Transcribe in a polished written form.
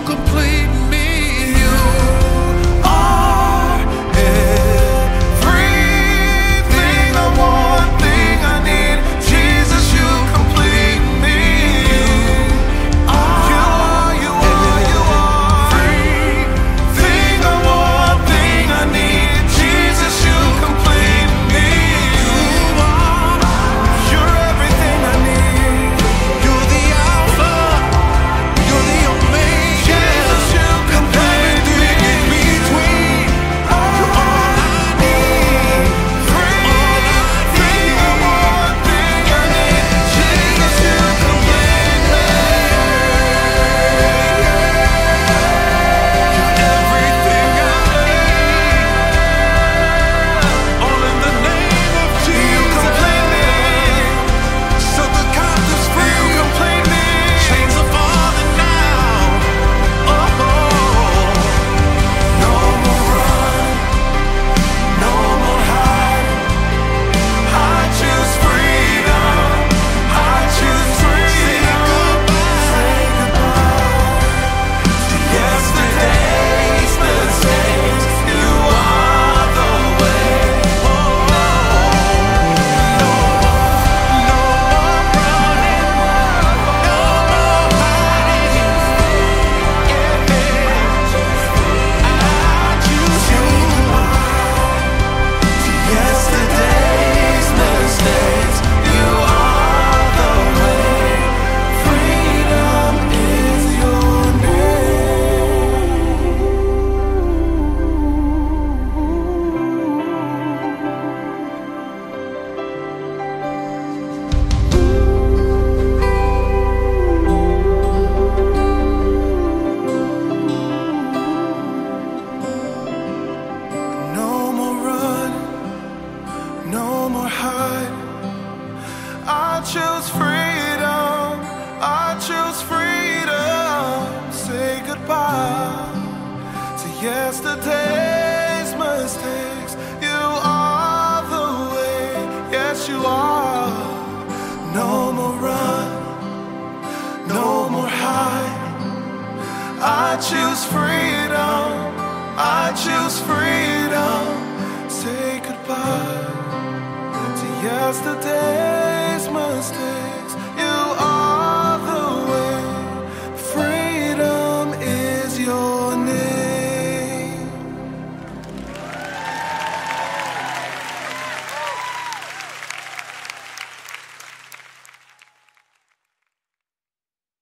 complete me. You are everything I want, thing I need. Jesus, you complete me. You are everything I want, thing I need. Jesus, you complete me. You're everything I need. You're the Alpha, you're the Omega. Jesus, you complete me. In between, you're all I need. Everything I want, thing I need. Jesus, you complete me. You're everything I need. All in the name of Jesus. You complete me. So the captives free. You complete me. Chains are falling now. Oh, no more run, no more hide. I choose freedom. I choose freedom. Say goodbye to yesterday's mistakes. You are the way. No more running, no more hiding. I choose you. Yesterday's mistakes. You are the way. Freedom is your no more run, no more hide. I choose freedom. I choose freedom. Say goodbye to yesterday's mistakes. You are the way. Yes, you are. No more run, no more hide. I choose freedom. I choose freedom. Say goodbye to yesterday's mistakes.